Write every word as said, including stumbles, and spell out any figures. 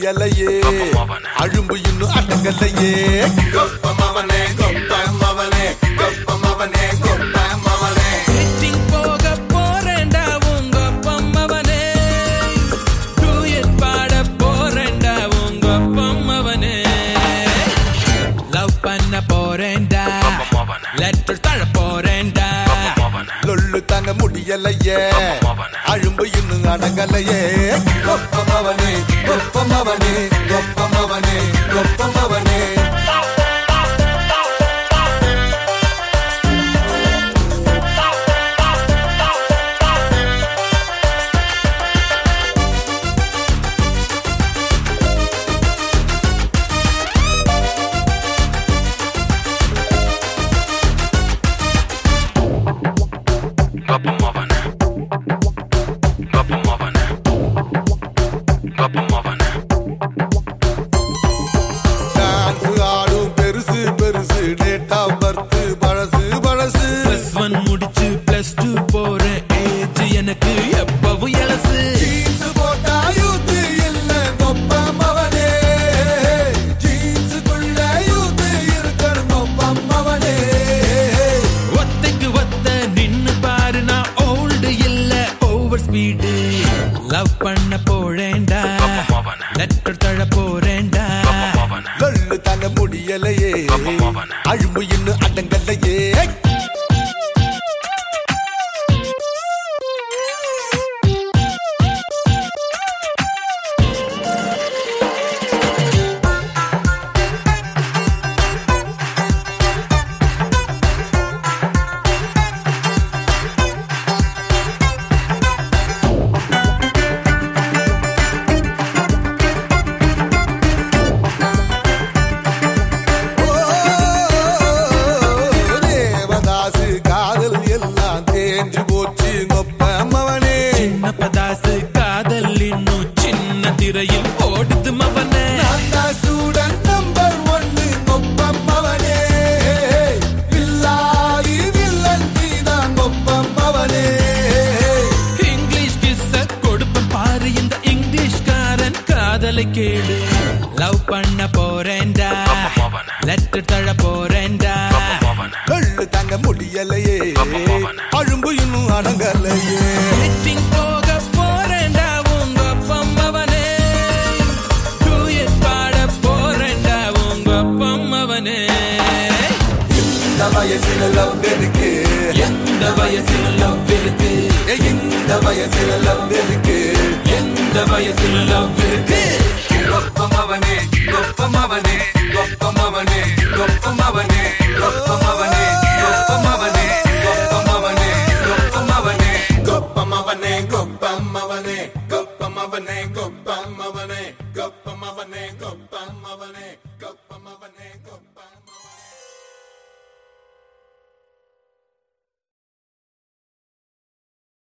முடியலையே அழும்பு இன்னும் அடங்கலையே கொப்பமவனே கொப்பமவனே கொப்பமவனே கொப்பமவனே டேட்டிங் போக போறேன்டா உங்க பொம்மவனே டூயட் பாட போறேன்டா உங்க பொம்மவனே லவ் பண்ண போறேன்டா லெட்டர் தர போறேன்டா லொல்லு தாங்க முடியலையே அழும்பு இன்னும் அடங்கலையே கொப்பமவனே கொப்பமவனே கொப்பமவனே கொப்பமவனே டான்ஸ் ஆடும் பெருசு பெருசு டேட் ஆஃப் பர்த் பழசு பழசு பிளஸ் ஒன் முடிச்சு பிளஸ் டூ போறேன் ஏஜ் எனக்கு எப்பவும் எலசு ஜீன்ஸ் போட்டா யூத் இல்ல கொப்பமவனே ஜீன்ஸுக்குள்ள யூத் இருக்கணும் கொப்பமவனே ஒத்தைக்கு ஒத்த நின்னு பாரு நான் ஓல்டு இல்ல ஓவர் ஸ்பீடு லவ் பண்ண போறேன்டா லெட்டர் தர போறேன்டா லொல்லு தாங்க முடியலையே அழும்பு இன்னும் அடங்கலையே தேவதாசு காதல் எல்லாம் தேஞ்சு போச்சு கொப்பமவனே சின்ன பதாசு காதல் இன்னும் சின்ன திரையில் ஓடுது மவனே ஸ்டூடெண்ட் நம்பர் ஒன்னு கொப்பமவனே வில்லாயி வில்லன் நீதான் கொப்பமவனே இங்கிலீஷ் கிஸ்ஸ கொடுப்பேன் பாரு இந்த இங்கிலீஷ்காரன் காதலை கேளு லவ் பண்ண போறேன்டா லெட்டர் தர போறேன்டா லொல்லு தாங்க முடியலையே அழும்பு இன்னும் அடங்கலையே டேட்டிங் போக போறேன்டா உங்க பொம்மவனே டூயட் பாட போறேன்டா உங்க பொம்மவனே இந்த வயசுல லவ் இருக்கு எந்த வயசுல லவ் இருக்கு இந்த வயசுல லவ் இருக்கு எந்த வயசுல லவ் இருக்கு கொப்பமவனே கொப்பமவனே கொப்பமவனே